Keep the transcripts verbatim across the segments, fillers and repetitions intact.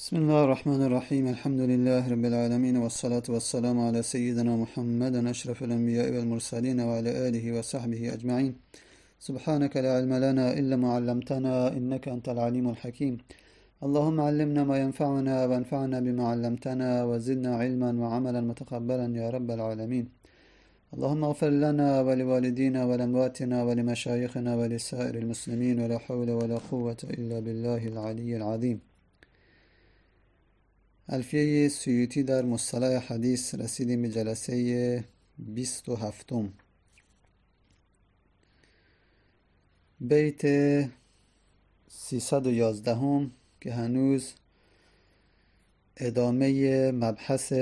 بسم الله الرحمن الرحيم الحمد لله رب العالمين والصلاة والسلام على سيدنا محمد أشرف الأنبياء والمرسلين وعلى آله وصحبه أجمعين. سبحانك لا علم لنا إلا ما علمتنا إنك أنت العليم الحكيم. اللهم علمنا ما ينفعنا وانفعنا بما علمتنا وزدنا علما وعملا متقبلا يا رب العالمين. اللهم اغفر لنا ولوالدينا ولأمواتنا ولمشايخنا ولسائر المسلمين ولا حول ولا قوة إلا بالله العلي العظيم. الفیه سیوطی در مصطلح حدیث رسیدیم به جلسه بیست و هفتم. بیت سیصد و یازدهم که هنوز ادامه مبحث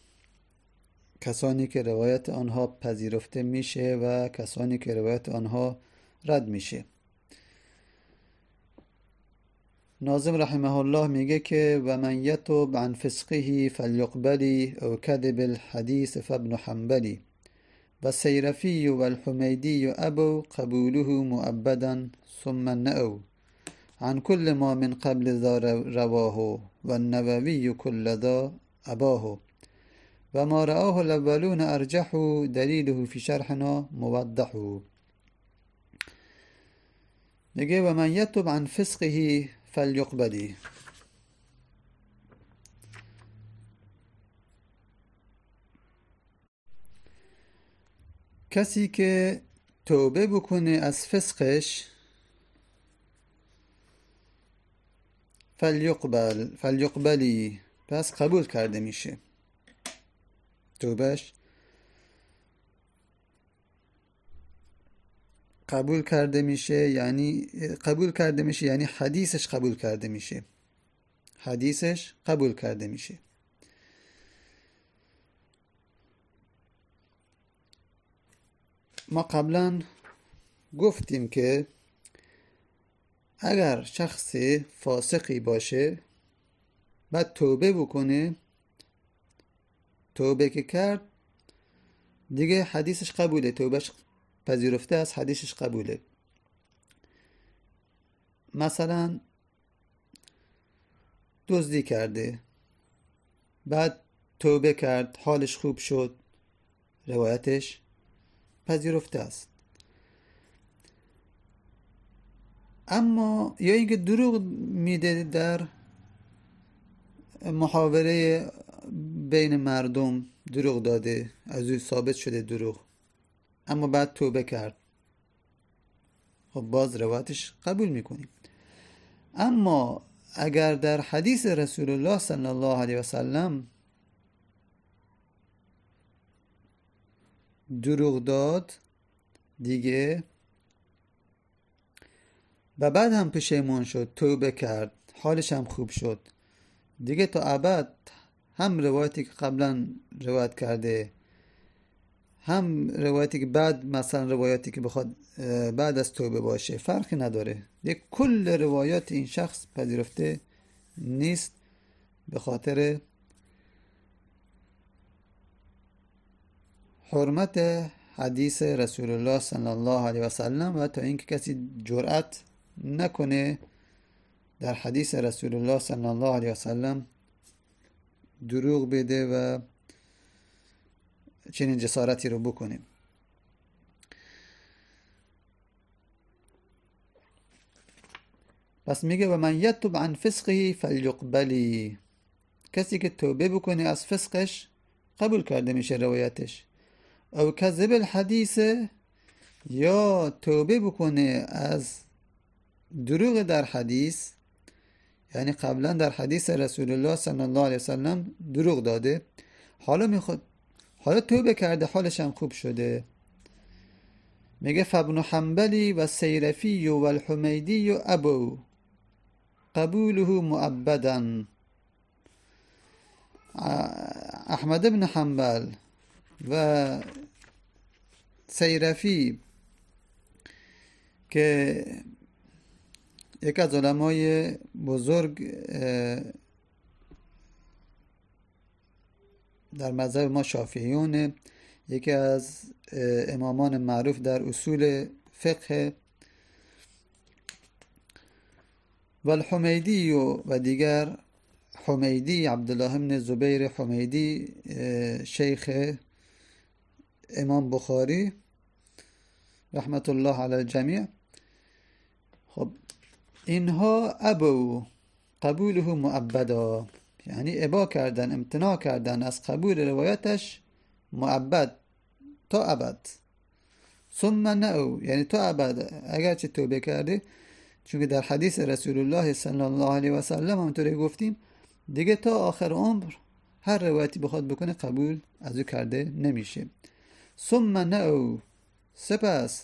کسانی که روایت آنها پذیرفته میشه و کسانی که روایت آنها رد میشه. ناظم رحمه الله میگه که و من یتوب عن فسقه فلیقبلی او کذب الحدیث فابن حنبلی و سیرفی و الحمیدی و ابو قبوله مؤبدا ثم نأو عن كل ما من قبل ذا رواه و النووی كل ذا اباه و ما رآه الاولون ارجح دلیله فی شرحنا موضح. میگه و من یتوب عن فسقه فلیقبلی، کسی که توبه بکنه از فسقش فلیقبل فلیقبلی پس قبول کرده میشه. توبهش قبول کرده میشه، یعنی قبول کرده میشه یعنی حدیثش قبول کرده میشه. حدیثش قبول کرده میشه. ما قبلا گفتیم که اگر شخص فاسقی باشه بعد توبه بکنه، توبه که کرد دیگه حدیثش قبوله، توبهش پذیرفته از حدیثش قبوله. مثلا دزدی کرده، بعد توبه کرد، حالش خوب شد، روایتش پذیرفته است. اما یا اینکه دروغ میده در محاوره بین مردم، دروغ داده، از او ثابت شده دروغ، اما بعد توبه کرد، خب باز روایتش قبول میکنیم. اما اگر در حدیث رسول الله صلی الله علیه و سلم دروغ داد دیگه و بعد هم پشیمان شد، توبه کرد، حالش هم خوب شد، دیگه تا ابد هم روایتی که قبلا روایت کرده هم روایتی که بعد، مثلا روایتی که بخواد بعد از توبه باشه، فرقی نداره. یک کل روایات این شخص پذیرفته نیست به خاطر حرمت حدیث رسول الله صلی الله علیه و سلم و تا اینکه کسی جرأت نکنه در حدیث رسول الله صلی الله علیه و سلم دروغ بده و چنین جسارتی رو بکنیم. پس میگه و من یتوب عن فسقه فلیقبلی، کسی که توبه بکنه از فسقش قبول کرده میشه روایتش. او کذب الحدیث، یا توبه بکنه از دروغ در حدیث، یعنی قبلا در حدیث رسول الله صلی الله علیه وسلم دروغ داده، حالا میخواد حالا توبه کرده، حالش هم خوب شده. میگه فابن حنبلی و سیرفی و الحمیدی و ابو قبوله مؤبدا. احمد بن حنبل و سیرفی که یک از علمای بزرگ در مذهب ما شافعیونه، یکی از امامان معروف در اصول فقه، و الحمیدی و دیگر حمیدی عبدالله بن زبیر حمیدی شیخ امام بخاری رحمت الله علی الجمیع، خب اینها ابو قبوله مؤبدا، یعنی ابا کردن، امتناع کردن از قبول روایتش مؤبد تا ابد. ثم نعو، یعنی تا ابد اگرچه توبه کرده، چون که در حدیث رسول الله صلی الله علیه و سلم همونطوری گفتیم دیگه تا آخر عمر هر روایتی بخواد بکنه قبول از او کرده نمیشه. ثم نعو، سپس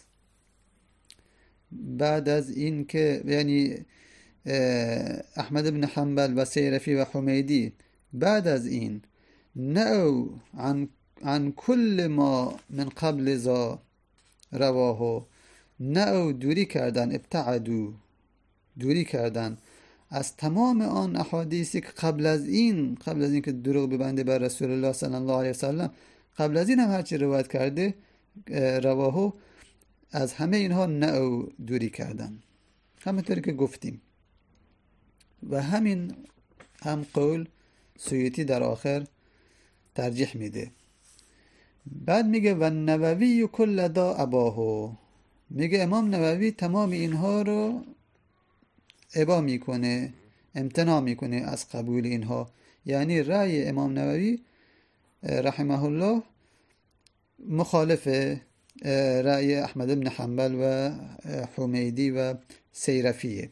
بعد از این که یعنی احمد بن حنبل و سیرفی و حمیدی بعد از این نعو عن, عن کل ما من قبل ذا رواه، نعو دوری کردن، ابتعدو دوری کردن از تمام آن احادیثی که قبل از این قبل از این که دروغ ببنده بر رسول الله صلی الله علیه وسلم، قبل از این هم هرچی روایت کرده رواه، از همه اینها نعو دوری کردن، همونطوری که گفتیم. و همین هم قول سیوطی در آخر ترجیح میده. بعد میگه و نووی کل دا اباهو، میگه امام نووی تمام اینها رو ابا میکنه، امتناع میکنه از قبول اینها. یعنی رأی امام نووی رحمه الله مخالف رأی احمد بن حنبل و حمیدی و سیرفیه.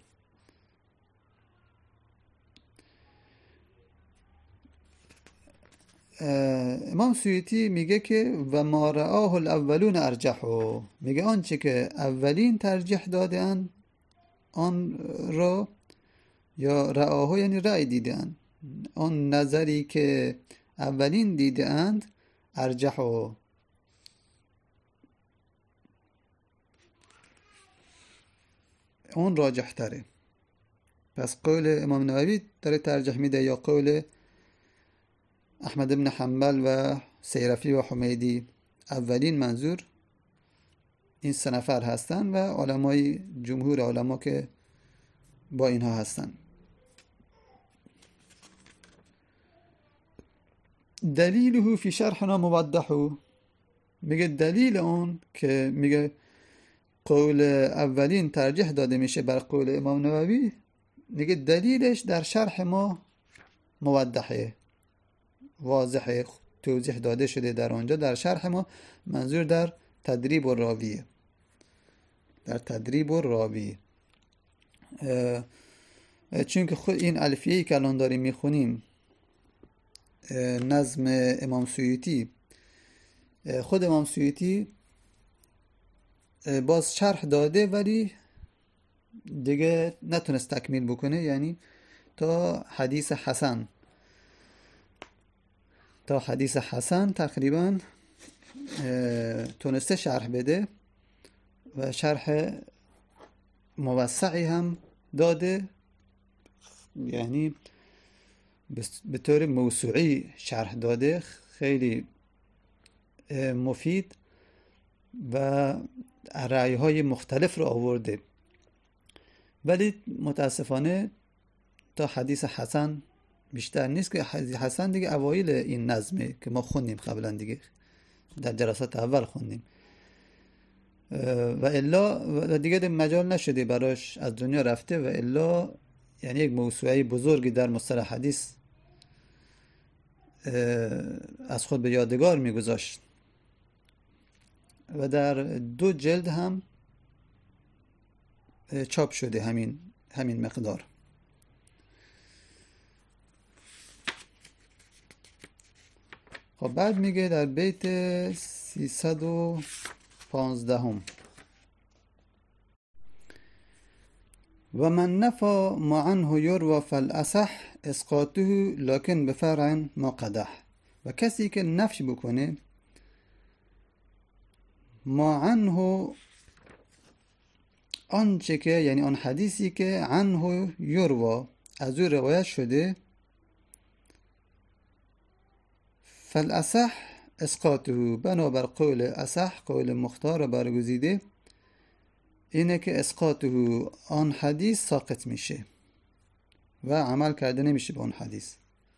امام سیوطی میگه که و ما رآه الاولون ارجحو، میگه آنچه که اولین ترجیح دادن آن را، یا رآه یعنی رأی دیدن، آن نظری که اولین دیدند ارجحو، اون راجح تره. پس قول امام نووی داره ترجیح میده یا قول احمد بن حنبل و سیرفی و حمیدی؟ اولین منظور این سه نفر هستن و علمای جمهور علما که با اینها هستن. دلیله فی شرحنا موضح، میگه دلیل اون که میگه قول اولین ترجیح داده میشه بر قول امام نووی، میگه دلیلش در شرح ما موضحه، واضحه، توضیح داده شده در آنجا در شرح ما. منظور در تدریب و راویه، در تدریب و راوی. چون که خود این الفیه‌ای که الان داریم میخونیم نظم امام سیوطی، خود امام سیوطی باز شرح داده ولی دیگه نتونست تکمیل بکنه، یعنی تا حدیث حسن تا حدیث حسن تقریبا تونسته شرح بده و شرح موسعی هم داده، یعنی به طور موسوعی شرح داده، خیلی مفید و رأی‌های مختلف رو آورده. ولی متاسفانه تا حدیث حسن بیشتر نیست، که حدیث حسن دیگه اوایل این نظمه که ما خوندیم قبلا، دیگه در جلسات اول خوندیم و الا دیگه مجال نشده براش، از دنیا رفته. و الا یعنی یک موسوعه بزرگی در مصطلح حدیث از خود به یادگار میگذاشت و در دو جلد هم چاپ شده همین همین مقدار. خب بعد میگه در بیت سیصد و پانزده هم و من نفا ما عنه یروى فالاصح اسقاطه لكن بفرع ما قدح، و کسی که نفی بکنه ما عنه آنچه که، یعنی آن حدیثی که عنه یروى از او روایت شده، فالاصح اسقاطه، بنابر قول اصح، قول مختار و برگزیده، اینه که اسقاطه آن حدیث ساقط میشه و عمل کرده نمیشه به اون حدیث.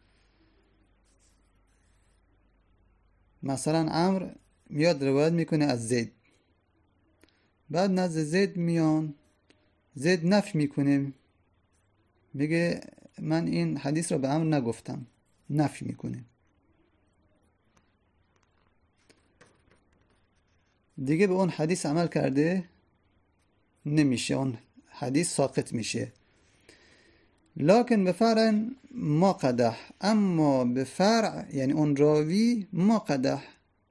مثلا عمرو میاد روایت میکنه از زید، بعد نزد زید میان، زید نفی میکنه، میگه من این حدیث رو به عمرو نگفتم، نفی میکنه. دیگه به اون حدیث عمل کرده نمیشه، اون حدیث ساقط میشه. لکن به فرع ما قدح، اما به فرع یعنی اون راوی ما قدح،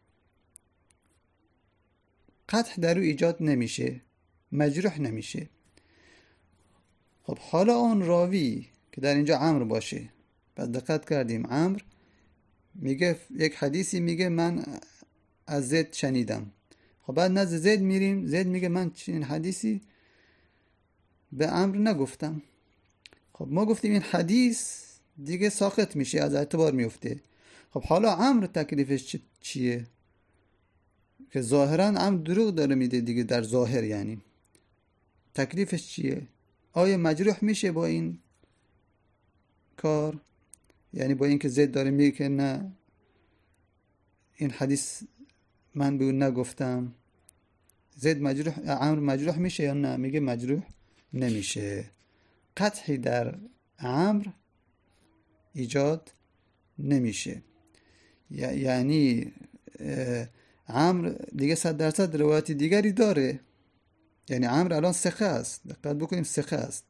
قدح در او ایجاد نمیشه، مجروح نمیشه. خب حالا اون راوی که در اینجا عمرو باشه، بعد دقت کردیم عمرو میگه یک حدیثی میگه من از زید شنیدم. خب بعد نزد زید میریم، زید میگه من چنین حدیثی به عمرو نگفتم. خب ما گفتیم این حدیث دیگه ساقط میشه، از اعتبار میفته. خب حالا عمرو تکلیفش چیه؟ که ظاهرا عمرو دروغ داره میده دیگه، در ظاهر یعنی تکلیفش چیه؟ آیا مجروح میشه با این کار؟ یعنی با این که زید داره میگه که نه این حدیث من به اون نگفتم، زید مجروح، عمرو مجروح میشه یا نه؟ میگه مجروح نمیشه، قطعی در عمرو ایجاد نمیشه. یعنی عمرو دیگه صد درصد روایت دیگری داره، یعنی عمرو الان ثقه است، دقت بکنیم ثقه است.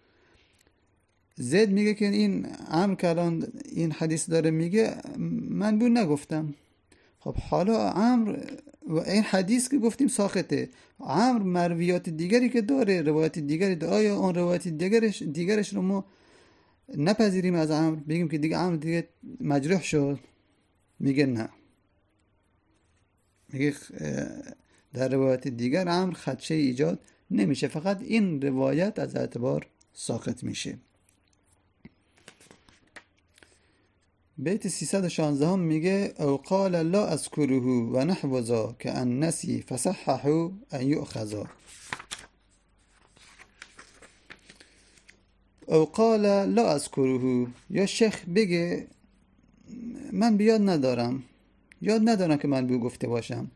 زید میگه که این عمرو که الان این حدیث داره میگه من به اون نگفتم. خب حالا عمرو و این حدیث که گفتیم ساقطه، عمرو مرویات دیگری که داره، روایت دیگری داره، آیا اون روایت دیگرش دیگرش رو ما نپذیریم از عمرو، بگیم که دیگه عمرو دیگه مجروح شد؟ میگه نه، میگه در روایت دیگر عمرو خدشه ایجاد نمیشه، فقط این روایت از اعتبار ساقط میشه. بیت سیصد و شانزده هم میگه او قال لا اذکره و نحو ذا که ان نسی فصححوا ان یؤخذا. او قال لا اذکره، یا شیخ بگه من بیاد ندارم، یاد ندارم که من بو گفته باشم.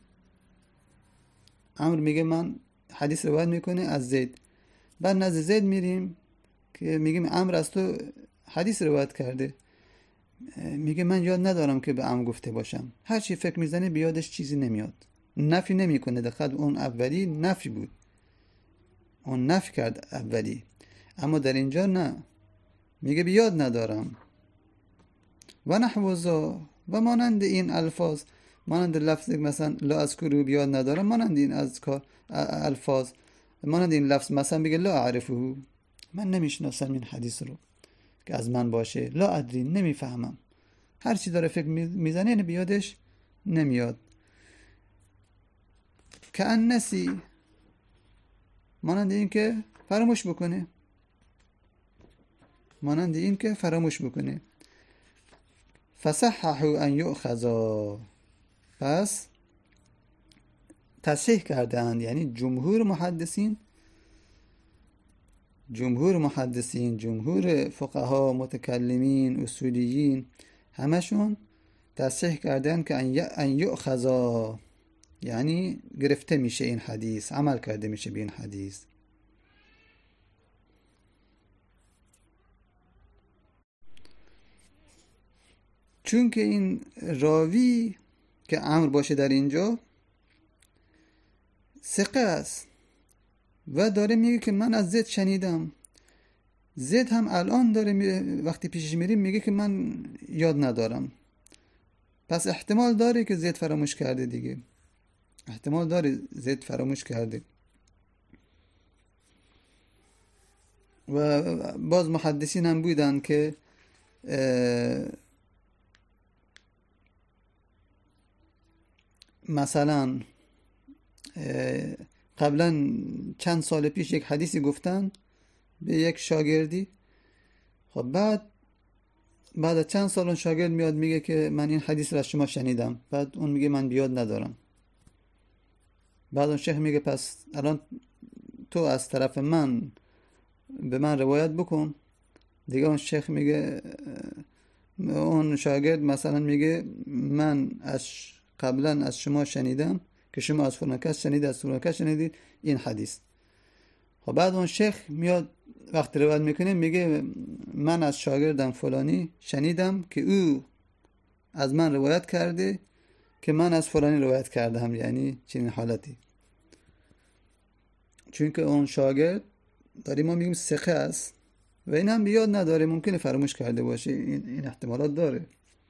عمرو میگه من حدیث روایت میکنه از زید، بعد نزد زید میریم که میگیم عمرو از تو حدیث روایت کرده، میگه من یاد ندارم که به عمرو گفته باشم. هر چی فکر میزنه بیادش چیزی نمیاد، نفی نمیکنه. دقیقاً اون اولی نفی بود، اون نفی کرد اولی، اما در اینجا نه، میگه بیاد ندارم. و نحو ذا، و مانند این الفاظ، مانند لفظ مثلا لا اذکره بیاد ندارم، مانند این اذکار الفاظ، مانند این لفظ مثلا بگه لا اعرفه، من نمیشناسم این حدیث رو که از من باشه، لا ادری، نمیفهمم. هر چی داره فکر میزنه یعنی بیادش نمیاد. که ان نسی، مانند این که فراموش بکنه، مانند این که فراموش بکنه. فصححوا ان یؤخذا، پس تصحیح کردند، یعنی جمهور محدثین جمهور محدثین جمهور فقها، متکلمین، اصولیین، همشون تصحیح کردن که ان یؤخذا یعنی گرفته میشه این حدیث، عمل کرده میشه به این حدیث. چون که این راوی که عمرو باشه در اینجا ثقه است و داره میگه که من از زید شنیدم، زید هم الان داره می... وقتی پیشش میریم میگه که من یاد ندارم، پس احتمال داره که زید فراموش کرده دیگه، احتمال داره زید فراموش کرده. و باز محدثین هم بودن که مثلا قبلا چند سال پیش یک حدیثی گفتن به یک شاگردی، خب بعد بعد از چند سال اون شاگرد میاد میگه که من این حدیث را از شما شنیدم، بعد اون میگه من بیاد ندارم. بعد اون شیخ میگه پس الان تو از طرف من به من روایت بکن، دیگه اون شیخ میگه، اون شاگرد مثلا میگه من از قبلا از شما شنیدم که شما از فلان کس شنید، از فلان کس شنیدید این حدیث. خب بعد اون شیخ میاد وقتی روایت میکنه میگه من از شاگردم فلانی شنیدم که او از من روایت کرده که من از فلانی روایت کردم، یعنی چنین حالتی. چون که اون شاگرد داریم ما میگیم ثقه است و این هم بیاد نداره، ممکنه فراموش کرده باشه، این, این احتمالات داره.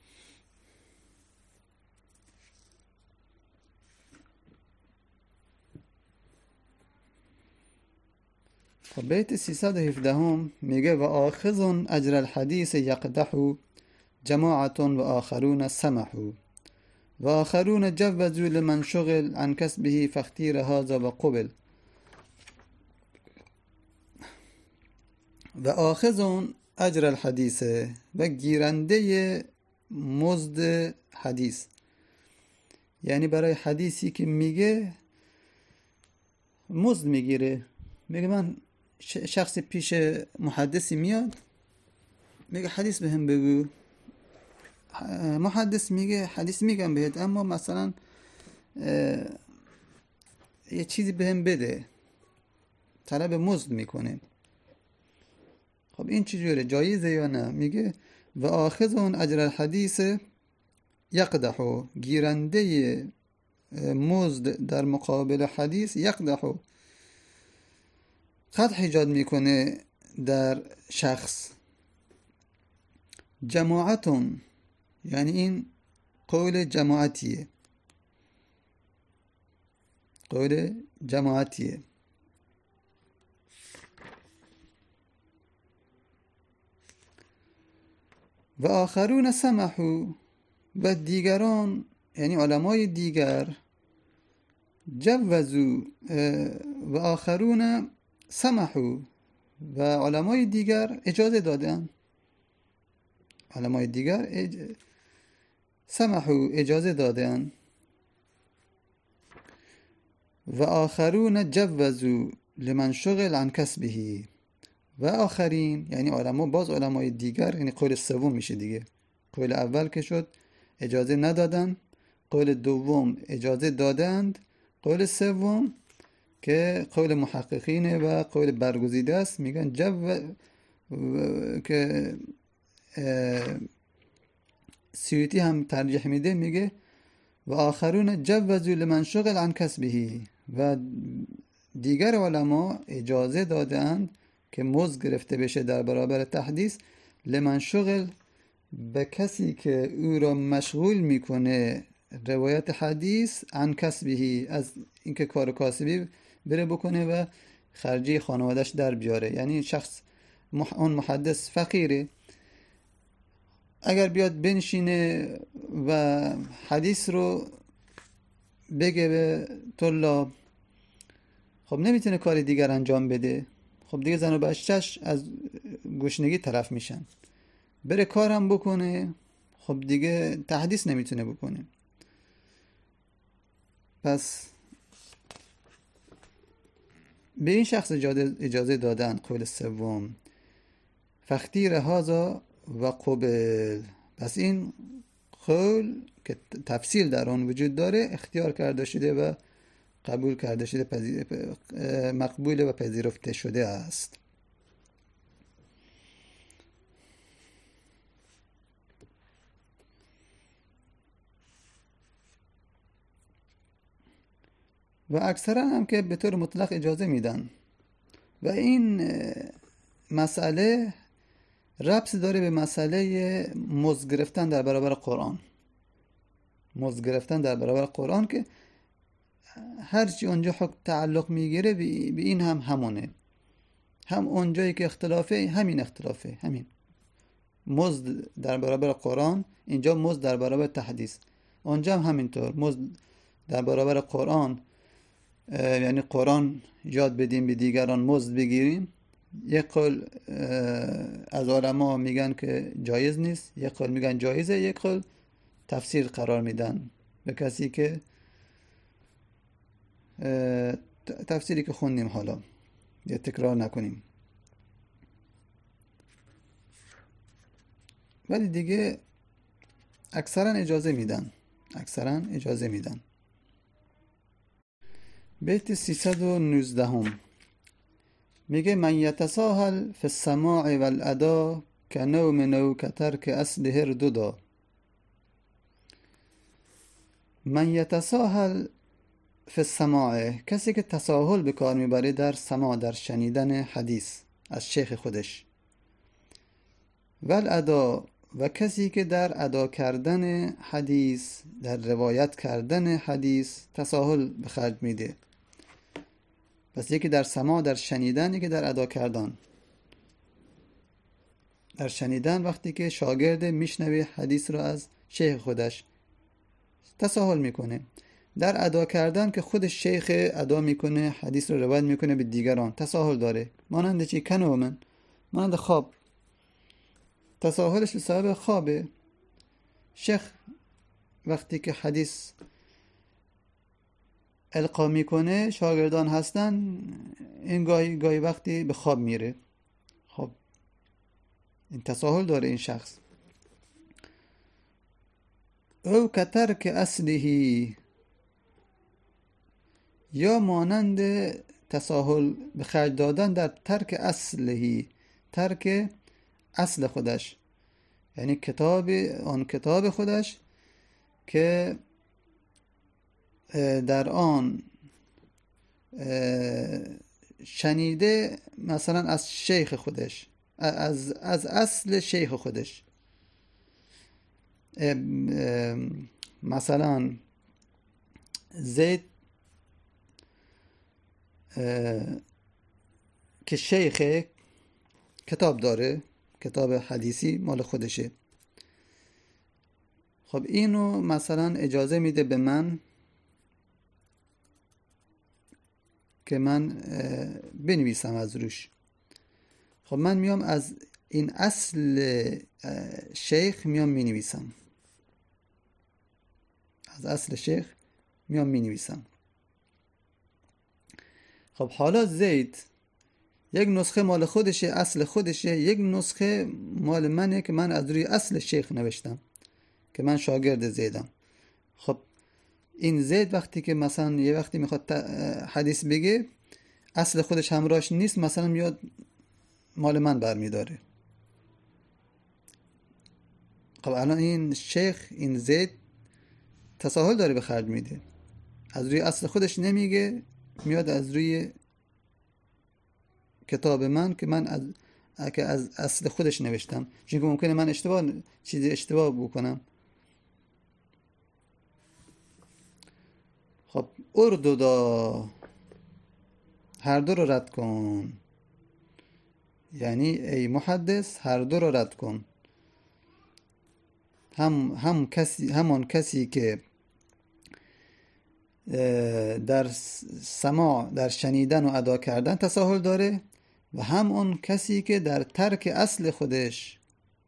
خب بیت سیصد و هفده هم میگه و آخذ اجر الحدیث یقدح جماعت و آخرون سمحوا و آخرون جوزوا لمن شغل عن کسبه فاختیر هذا و قبل. و آخذون اجر الحدیث و گیرنده مزد حدیث، یعنی برای حدیثی که میگه مزد میگیره. میگه من شخص پیش محدثی میاد میگه حدیث بهم بگو، محدث میگه حدیث میگم بهت اما مثلا یه چیزی بهم بده، طلب مزد میکنه. خب این چجوره، جایزه یا نه؟ میگه و آخذون اجر الحدیث یقدحو، گیرنده مزد در مقابل حدیث، یقدحو قدح ایجاد میکنه در شخص. جماعتون یعنی این قول جماعتیه، قول جماعتیه. و آخرون سمحوا و دیگران یعنی علمای دیگر، جوزوا و آخرون سمحوا و علمای دیگر اجازه دادن، علمای دیگر اج... سمحوا اجازه دادن. و آخرون جوزوا لمن شغل عن کسبه و آخرین یعنی علما، باز علمای دیگر، یعنی قول سوم میشه دیگه. قول اول که شد اجازه ندادن، قول دوم اجازه دادند، قول سوم که قول محققینه و قول برگزیده است، میگن جو که سیوطی هم ترجیح میده، میگه و آخرون جوزوا لمن شغل عن کسبه و دیگر علما اجازه دادند که مزد گرفته بشه در برابر تحدیث، لمن شغل به کسی که او را مشغول میکنه روایت حدیث، عن کسبه از اینکه کار کاسبی بره بکنه و خرجی خانوادش در بیاره. یعنی شخص مح... اون محدث فقیره، اگر بیاد بنشینه و حدیث رو بگه به طلاب، خب نمیتونه کار دیگر انجام بده. خب دیگه زن و بچه‌ش از گشنگی طرف میشن، بره کارم بکنه، خب دیگه تحدیث نمیتونه بکنه. پس به این شخص اجازه دادن، قول سوم، فاختیر هذا و قبل. پس این قول که تفصیل در آن وجود داره اختیار کرده شده و قبول کرده شده، پذیر... مقبول و پذیرفته شده است. و اکثرا هم که به طور مطلق اجازه میدن و این مسئله ربط داره به مسئله مزد گرفتن در برابر قرآن. مزد گرفتن در برابر قرآن که هرچی اونجا حکم تعلق میگیره به این هم همونه، هم اونجایی که اختلافه همین اختلافه، همین مزد در برابر قرآن، اینجا مزد در برابر تحدیث، اونجا هم همینطور مزد در برابر قرآن، یعنی قرآن یاد بدیم به دیگران مزد بگیریم. یک قول از علما میگن که جایز نیست، یک قول میگن جایزه، یک قول تفسیر قرار میدن به کسی که تفسیری که خوندیم، حالا یه تکرار نکنیم. ولی دیگه اکثرا اجازه میدن اکثرا اجازه میدن. بیت سیصد و نوزده هم میگه من یتساهل فی السماع والادا که نوم نو که ترک اصله ردودا. من یتساهل فی السماع، کسی که تساهل به کار میبره در سماع، در شنیدن حدیث از شیخ خودش. والادا، و کسی که در ادا کردن حدیث، در روایت کردن حدیث تساهل به خرج میده. پس یکی در سماع، در شنیدن، یکی در ادا کردن. در شنیدن وقتی که شاگرد میشنوه حدیث رو از شیخ خودش تساهل میکنه. در ادا کردن که خود شیخ ادا میکنه، حدیث رو روایت میکنه به دیگران، تساهل داره. مانند چی؟ کنومن، مانند خواب. تساهلش به صاحب خوابه. شیخ وقتی که حدیث القا میکنه، شاگردان هستن، این گاهی گاهی وقتی به خواب میره. خب این تساهل داره این شخص. او که ترک اصلهی، یا مانند تساهل به خرج دادن در ترک اصلهی، ترک اصل خودش، یعنی کتاب، آن کتاب خودش که در آن شنیده، مثلا از شیخ خودش، از از اصل شیخ خودش. مثلا زید که شیخ کتاب داره، کتاب حدیثی مال خودشه. خب اینو مثلا اجازه میده به من که من بنویسم از روش. خب من میام از این اصل شیخ میام مینویسم، از اصل شیخ میام مینویسم. خب حالا زید یک نسخه مال خودشه، اصل خودشه، یک نسخه مال منه که من از روی اصل شیخ نوشتم که من شاگرد زیدم. خب این زید وقتی که مثلا یه وقتی میخواد حدیث بگه، اصل خودش همراهش نیست، مثلا میاد مال من برمیداره. خب الان این شیخ، این زید تساهل داره به خرج میده، از روی اصل خودش نمیگه، میاد از روی کتاب من که من از که از اصل خودش نوشتم، چون که ممکنه من اشتباه چیزی اشتباه بکنم. خب اردودا، هر دو رو رد کن، یعنی ای محدث هر دو رو رد کن. هم هم کسی همان کسی که در سماع، در شنیدن و ادا کردن تساهل داره، و هم اون کسی که در ترک اصل خودش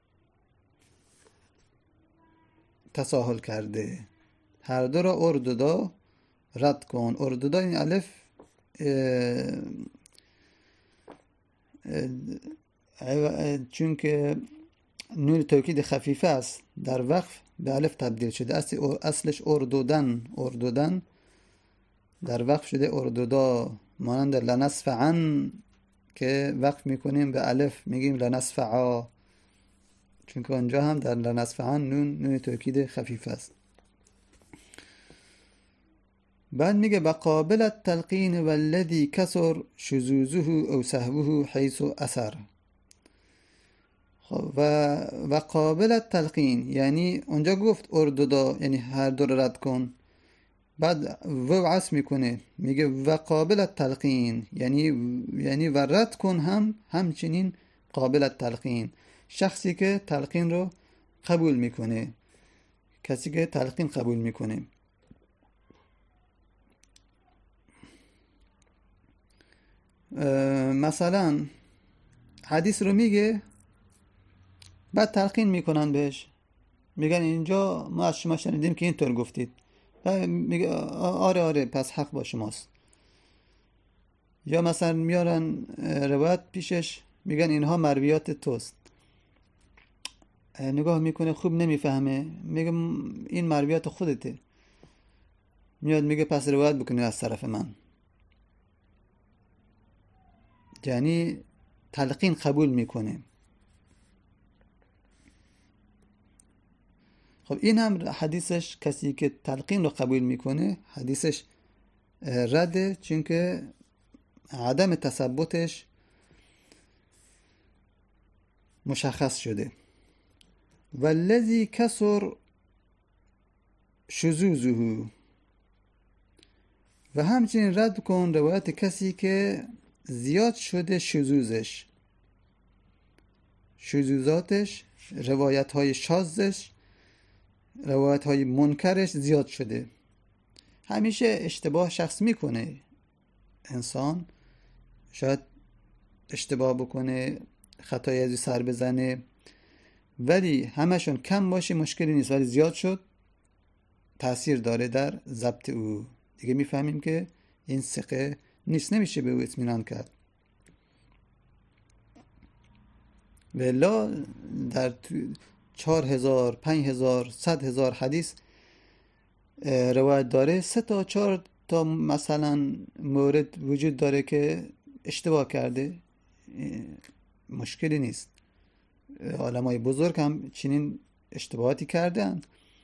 تساهل کرده. هر دو را اردودا رد کن. اردودا این الف چون که نون توکید خفیفه است، در وقف به الف تبدیل شده. اصلش اردودن، اردودن در وقف شده اردودا. مانند لنصفعن که وقف میکنیم به الف میگیم لنصفعا، چون که آنجا هم در لنصفعن نون نون توکید خفیف است. بعد میگه بقابل التلقین والذی کسر شذوذه او سهوه حیث اثر. و و قابل التلقین، یعنی اونجا گفت اردودا یعنی هر دو رد کن، بعد و عصر میکنه میگه و قابل التلقین، یعنی یعنی و رد کن هم همچنین قابل التلقین، شخصی که تلقین رو قبول میکنه، کسی که تلقین قبول میکنه. مثلا حدیث رو میگه، بعد تلقین میکنن بهش، میگن اینجا ما از شما شنیدیم که اینطور گفتید. میگه آره آره پس حق با شماست. یا مثلا میارن روایت پیشش، میگن اینها مرویات توست. نگاه میکنه خوب نمیفهمه، میگه این مرویات خودته، میاد میگه پس روایت بکنی از طرف من. یعنی تلقین قبول میکنه. خب این هم حدیثش، کسی که تلقین رو قبول میکنه حدیثش رده، چون که عدم تثبتش مشخص شده. والذی کسر شذوذه، و همچنین رد کن روایت کسی که زیاد شده شذوذش، شذوذاتش، روایت های شاذش، روایت های منکرش زیاد شده. همیشه اشتباه شخص میکنه انسان، شاید اشتباه بکنه، خطای ازی سر بزنه، ولی همشون کم باشه مشکلی نیست، ولی زیاد شد تأثیر داره در ضبط او. دیگه میفهمیم که این ثقه نیست، نمیشه به او اطمینان کرد. ولی در چهار هزار، پنج هزار، صد هزار حدیث روایت داره، سه تا چهار تا مثلا مورد وجود داره که اشتباه کرده، مشکلی نیست. علمای بزرگ هم چنین اشتباهاتی کردن.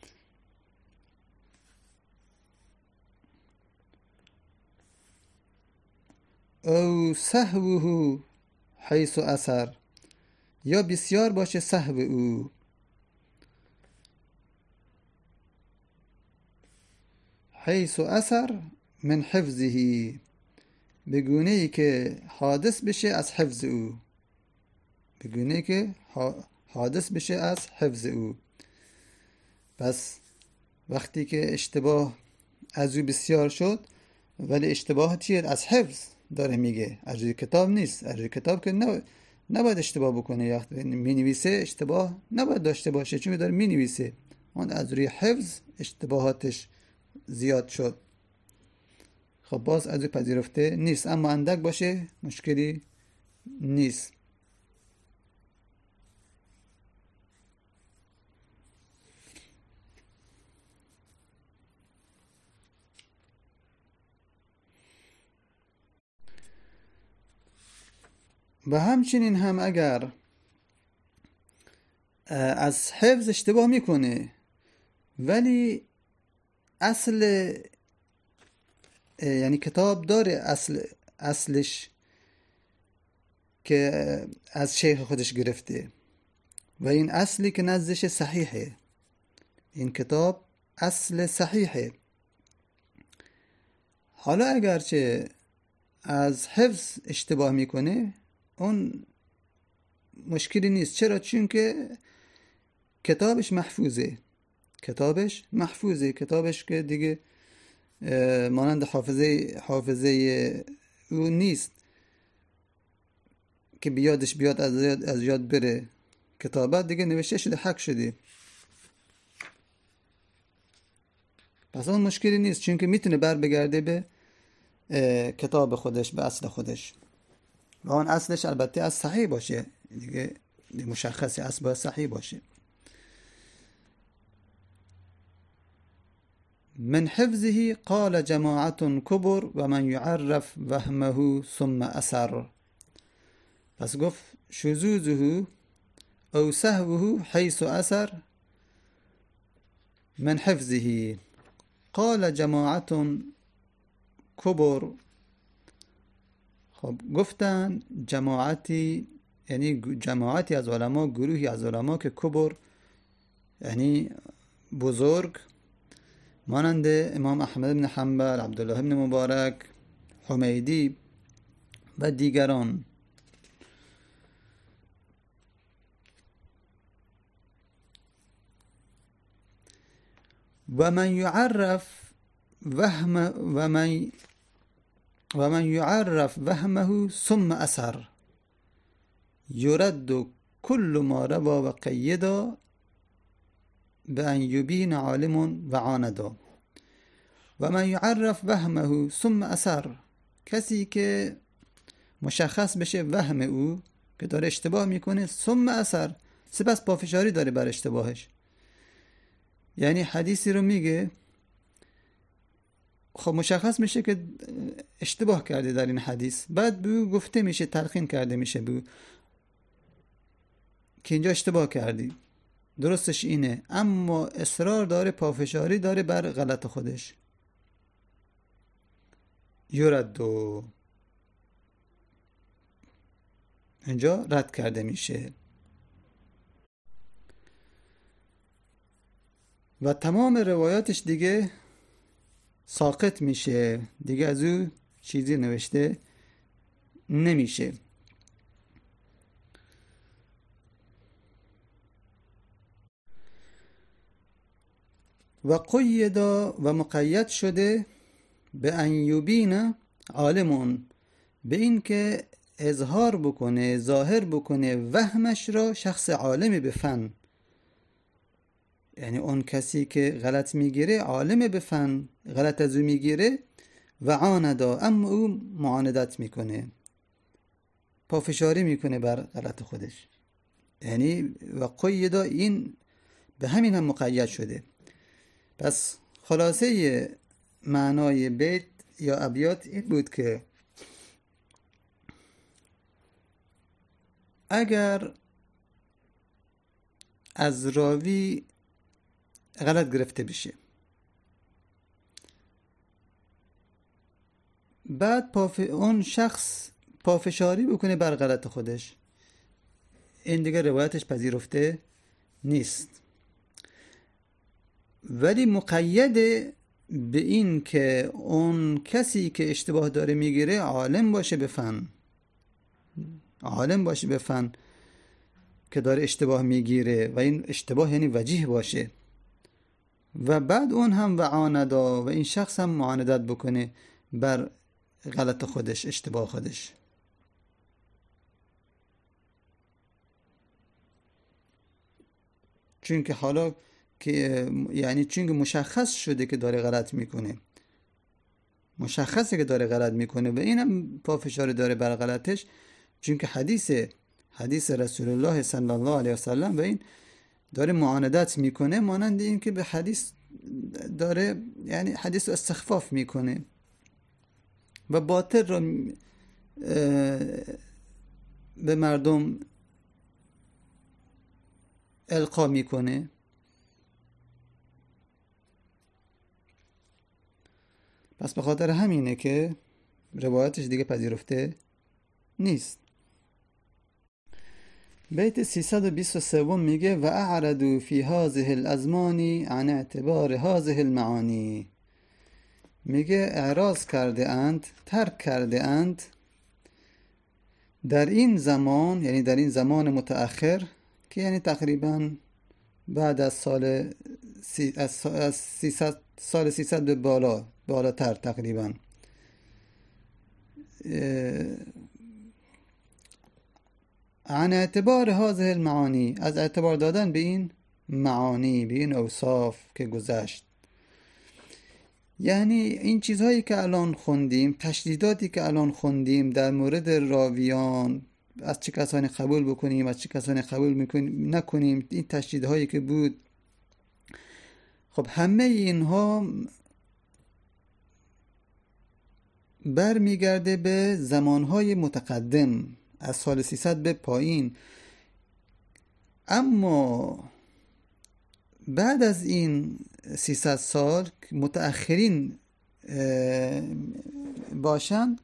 او سهوه حیث اثر، یا بسیار باشه سهو او، حیث اثر من حفظه، بگونه ای که حادث بشه از حفظ او، بگونه ای که حادث بشه از حفظ او. پس وقتی که اشتباه از او بسیار شد، ولی اشتباه چیه؟ از حفظ داره میگه، از روی کتاب نیست. از روی کتاب که نباید اشتباه بکنه، یا می نویسه اشتباه نباید داشته باشه، چون داره می نویسه. اون از روی حفظ اشتباهاتش زیاد شد. خب باز از روی پذیرفته نیست، اما اندک باشه مشکلی نیست. و همچنین هم اگر از حفظ اشتباه میکنه، ولی اصل، یعنی کتاب داره اصل، اصلش که از شیخ خودش گرفته و این اصلی که نزدش صحیحه، این کتاب اصل صحیحه. حالا اگرچه از حفظ اشتباه میکنه، اون مشکلی نیست. چرا؟ چون که کتابش محفوظه، کتابش محفوظه، کتابش که دیگه مانند حافظه حافظه او نیست که بیادش بیاد از یاد, از یاد بره. کتابت دیگه نوشته شده، حق شده، پس اون مشکلی نیست، چون که میتونه بر بگرده به کتاب خودش، به اصل خودش، و اون اصلش البته از صحیح باشه دیگه، مشخصی اصل باید صحیح باشه. من حفظه قال جماعت کبر و من یعرف وهمه ثم اثر. پس گفت شذوذه او سهوه حیث اثر من حفظه، قال جماعت کبر. خب گفتن جماعتی، یعنی جماعتی از علما، گروهی از علما که کبر یعنی بزرگ، مانند امام احمد بن حنبل، عبدالله بن مبارک، حمیدی و دیگران. و من یعرف وهم و من و من یعرف وهمه ثم اثر یرد کل ما روا و قیدا به ان یبین عالم و عاندا. و من یعرف وهمه ثم اثر، کسی که مشخص بشه وهم او که داره اشتباه میکنه، ثم اثر، سپس پافشاری داره بر اشتباهش. یعنی حدیثی رو میگه، خب مشخص میشه که اشتباه کرده در این حدیث، بعد به او گفته میشه، تلقین کرده میشه به او که اینجا اشتباه کردی، درستش اینه، اما اصرار داره، پافشاری داره بر غلط خودش. یردو، اینجا رد کرده میشه و تمام روایاتش دیگه ساقط میشه، دیگه از او چیزی نوشته نمیشه. و قیدا، و مقید شده به ان یبین عالمون، به این که اظهار بکنه، ظاهر بکنه وهمش را شخص عالم به فن. یعنی اون کسی که غلط میگیره، عالم به فن، غلط از او میگیره و عاندا، اما او معاندت میکنه، پافشاری میکنه بر غلط خودش. یعنی و قیدا، این به همین هم مقید شده. پس خلاصه معنای بیت یا ابیات این بود که اگر از راوی غلط گرفته بشه، بعد پاف... اون شخص پافشاری بکنه بر غلط خودش، این دیگه روایتش پذیرفته نیست. ولی مقیده به این که اون کسی که اشتباه داره میگیره عالم باشه به فن، عالم باشه به فن که داره اشتباه میگیره و این اشتباه یعنی وجیه باشه، و بعد اون هم و عاندا، و این شخص هم معاندت بکنه بر غلط خودش، اشتباه خودش. چون که حالا که یعنی چون که مشخص شده که داره غلط میکنه، مشخصه که داره غلط میکنه و اینم پافشاری داره بر غلطش، چون که حدیث حدیث رسول الله صلی الله علیه و سلم و این داره معاندت میکنه، مانند این که به حدیث داره، یعنی حدیث رو استخفاف میکنه و باطل رو به مردم القا میکنه. پس به خاطر همینه که روایتش دیگه پذیرفته نیست. بیت سیصد و بیست و سه میگه و اعرضوا فی هذه الازمان عن اعتبار هذه المعانی. میگه اعراض کرده اند، ترک کرده اند در این زمان، یعنی در این زمان متأخر که یعنی تقریبا بعد از سال سی از, از سیصد سال سیصد به بالا بالاتر تقریبا، عن اعتبار هذه المعانی، از اعتبار دادن به این معانی، به این اوصاف که گذشت. یعنی این چیزهایی که الان خوندیم، تشدیداتی که الان خوندیم در مورد راویان، از چه کسانی قبول بکنیم، از چه کسانی قبول نکنیم، این تشدیدهایی که بود، خب همه اینها برمیگرده به زمانهای متقدم، از سال سیصد به پایین. اما بعد از این سیصد سال متأخرین باشند،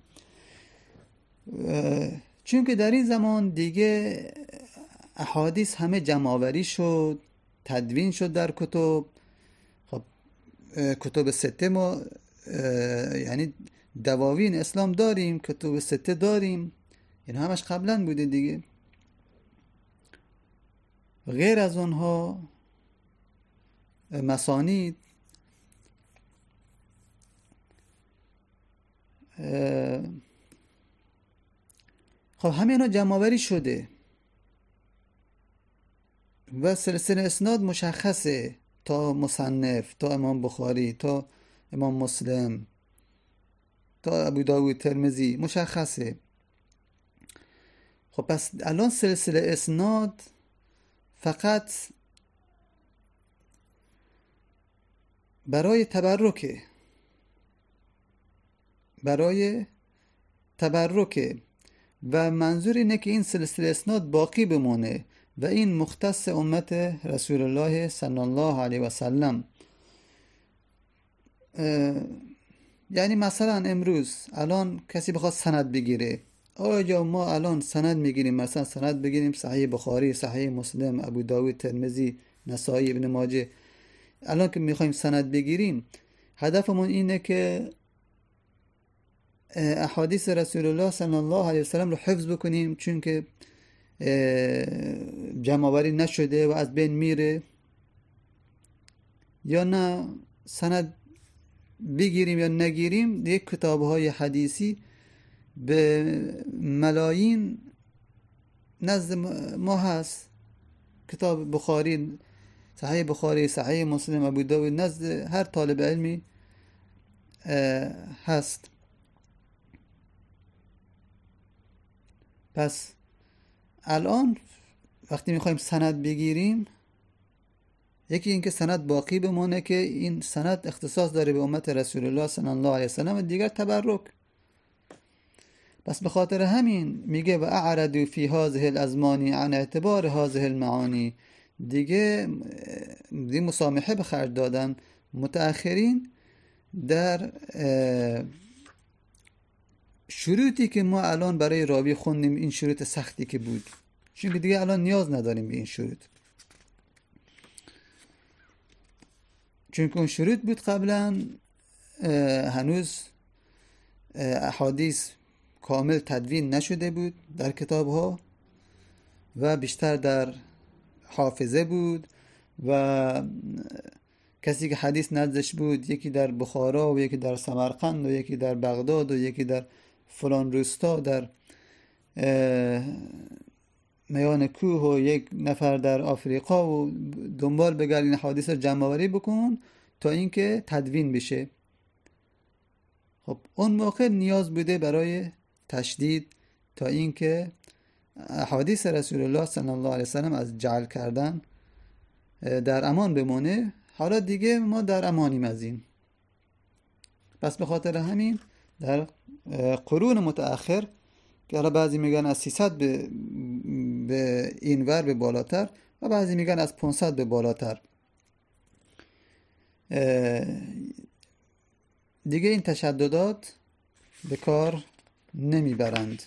چون که در این زمان دیگه احادیث همه جمع‌آوری شد، تدوین شد در کتب. خب کتب سته ما یعنی دواوین اسلام داریم، کتب سته داریم، این همش قبلا بوده دیگه. غیر از اونها مسانید، خب همه اینا جمع‌آوری شده و سلسله اسناد مشخصه، تا مصنف، تا امام بخاری، تا امام مسلم، تا ابو داوود، ترمذی، مشخصه. خب پس الان سلسله اسناد فقط برای تبرکه، برای تبرکه و منظور اینه که این سلسله اسناد باقی بمونه و این مختص امت رسول الله صلی الله علیه و سلم. یعنی مثلا امروز الان کسی بخواد سند بگیره، آیا ما الان سند میگیریم، مثلا سند بگیریم صحیح بخاری، صحیح مسلم، ابو داود، ترمذی، نسائی، ابن ماجه، الان که میخوایم سند بگیریم هدفمون اینه که احادیث رسول الله صلی الله علیه وسلم رو حفظ بکنیم، چون که جمع آوری نشده و از بین میره، یا نه سند بگیریم یا نگیریم یک کتاب‌های حدیثی به ملایین نزد ما هست. کتاب بخاری، صحیح بخاری، صحیح مسلم، ابو داود نزد هر طالب علمی هست. پس الان وقتی میخوایم سند بگیریم، یکی این که سند باقی بمونه که این سند اختصاص داره به امت رسول الله صلی الله علیه وسلم، و دیگر تبرک. بس به خاطر همین میگه و اعرضوا فی هذه الازمان عن اعتبار هذه المعانی، دیگه دی مسامحه به خرج دادن متأخرین در شروطی که ما الان برای راوی خوندیم، این شروط سختی که بود، چون دیگه الان نیاز نداریم به این شروط، چون که اون شروط بود قبلا هنوز احادیث کامل تدوین نشده بود در کتاب ها و بیشتر در حافظه بود، و کسی که حدیث نزدش بود یکی در بخارا و یکی در سمرقند و یکی در بغداد و یکی در فلان روستا در میان کوه و یک نفر در آفریقا، و دنبال بگرد این حدیث رو جمع آوری بکن تا اینکه تدوین بشه. خب اون موقع نیاز بوده برای تشدید تا اینکه احادیث رسول الله صلی الله علیه وسلم از جعل کردن در امان بمونه. حالا دیگه ما در امانیم از این. پس به خاطر همین در قرون متأخر که حالا بعضی میگن از سیصد به, به این ور به بالاتر و بعضی میگن از پانصد به بالاتر، دیگه این تشددات به کار نمیبرند.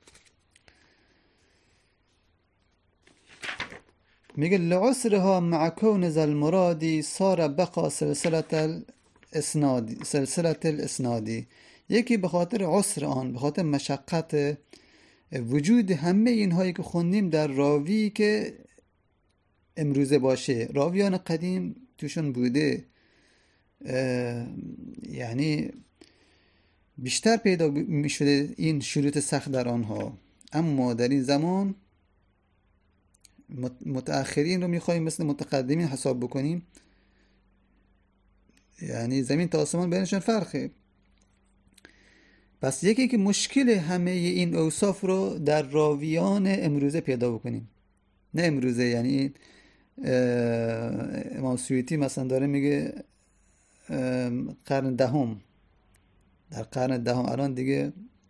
میگه لعسرها مع کون ذا المرادی صار بقا سلسله الاسنادی سلسله الاسنادی، یکی به خاطر عسر آن، به خاطر مشقت وجود همه اینهایی که خوندیم در راوی که امروزه باشه، راویان قدیم توشون بوده، یعنی بیشتر پیدا می شده این شروط سخت در آنها. اما در این زمان متأخرین رو میخواییم مثل متقدمین حساب بکنیم، یعنی زمین تا آسمان بینشون فرقه. پس یکی که مشکل همه این اوصاف رو در راویان امروزه پیدا بکنیم، نه امروزه، یعنی امام سیوطی مثلا داره میگه قرن دهم، در قرن دهم الان دیگه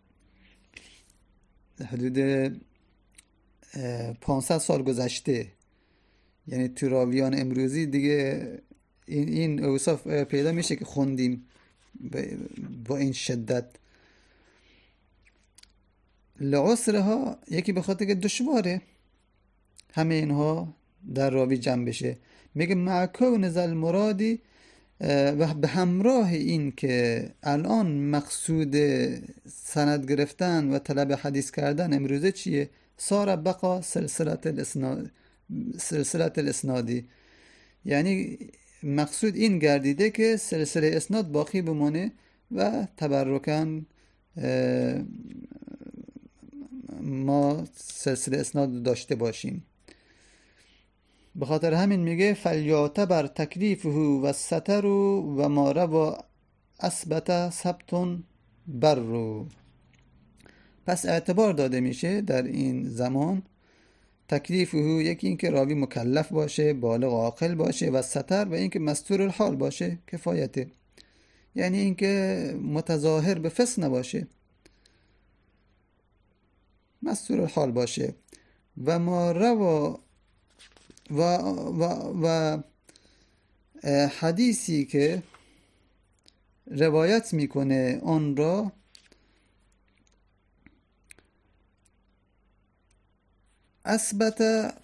حدود پانصد سال گذشته، یعنی تو راویان امروزی دیگه این این اوصاف پیدا میشه که خوندیم با این شدت. لعسرها یکی به خاطر که دشواره همه اینها در راوی جمع بشه. میگه مع کون ذا المرادی، و به همراه این که الان مقصود سند گرفتن و طلب حدیث کردن امروزه چیه؟ صار بقا سلسله الاسناد سلسله الاسنادی، یعنی مقصود این گردیده که سلسله اسناد باقی بمونه و تبرکن ما سلسله اسناد داشته باشیم. به خاطر همین میگه فلیعتبر تکلیفه و ستر و ما روا اثبت ثبت بر. پس اعتبار داده میشه در این زمان تکلیفه، یکی اینکه راوی مکلف باشه، بالغ و عاقل باشه، و ستر و اینکه مستور الحال باشه، کفایته. یعنی اینکه متظاهر به فسق نباشه، مستور الحال باشه. و ما روا و, و, و حدیثی که روایت میکنه آن را اثبت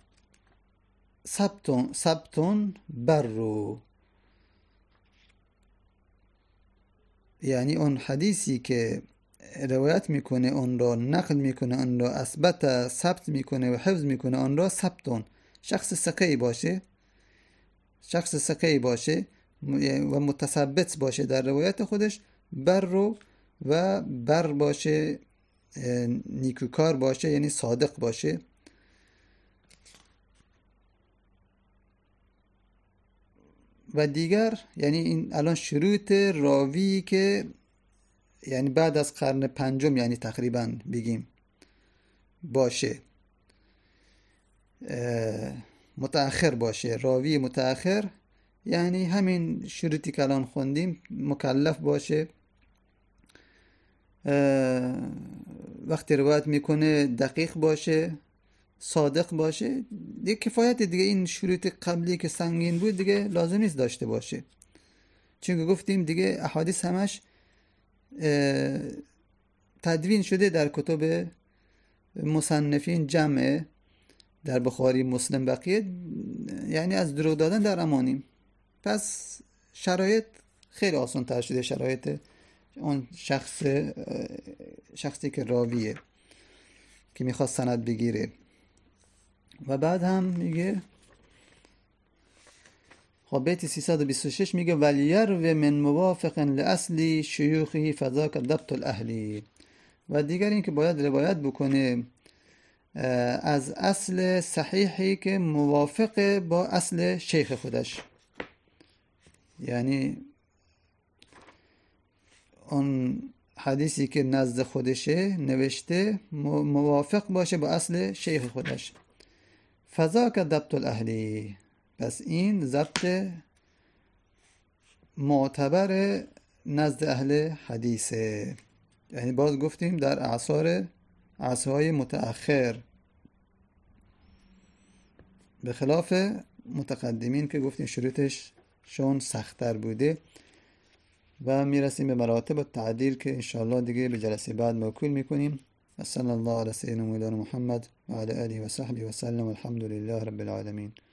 ثبتون ثبتون برو، یعنی اون حدیثی که روایت میکنه اون را، نقل میکنه اون را، اثبت ثبت میکنه و حفظ میکنه اون را، ثبتون، شخص ثقه‌ای باشه، شخص ثقه‌ای باشه و متثبت باشه در روایت خودش، بر رو و بر باشه، نیکوکار باشه، یعنی صادق باشه. و دیگر یعنی این الان شروط راوی که یعنی بعد از قرن پنجم، یعنی تقریبا بگیم باشه، متأخر باشه، راوی متأخر، یعنی همین شروطی که الان خوندیم، مکلف باشه، وقتی روایت میکنه دقیق باشه، صادق باشه، دیگه کفایت. دیگه این شروط قبلی که سنگین بود دیگه لازم نیست داشته باشه، چون که گفتیم دیگه احادیث همش تدوین شده در کتب مصنفین، جمع در بخاری، مسلم، بقیه، یعنی از دروغ دادن در امانیم. پس شرایط خیلی آسان تر شده، شرایط اون شخص شخصی که راویه که میخواد سند بگیره. و بعد هم میگه خب بیت سیصد و بیست و شش میگه ولیرو من موافق لاصل شیوخه فذاک ضبط الاهلی. و دیگر این که باید روایت بکنه از اصل صحیحی که موافق با اصل شیخ خودش، یعنی اون حدیثی که نزد خودشه نوشته موافق باشه با اصل شیخ خودش. فذاک ضبط الاهلی، پس این ضبط معتبر نزد اهل حدیثه. یعنی باز گفتیم در اعصار عصرهای متأخر، به خلاف متقدمین که گفتیم شروطش شون سخت‌تر بوده. و میرسیم به مراتب التعدیل که انشاءالله دیگه به جلسه بعد موکول میکنیم. صلی الله علی سیدنا مولانا محمد و علی آله و صحبه و سلم، والحمد لله رب العالمین.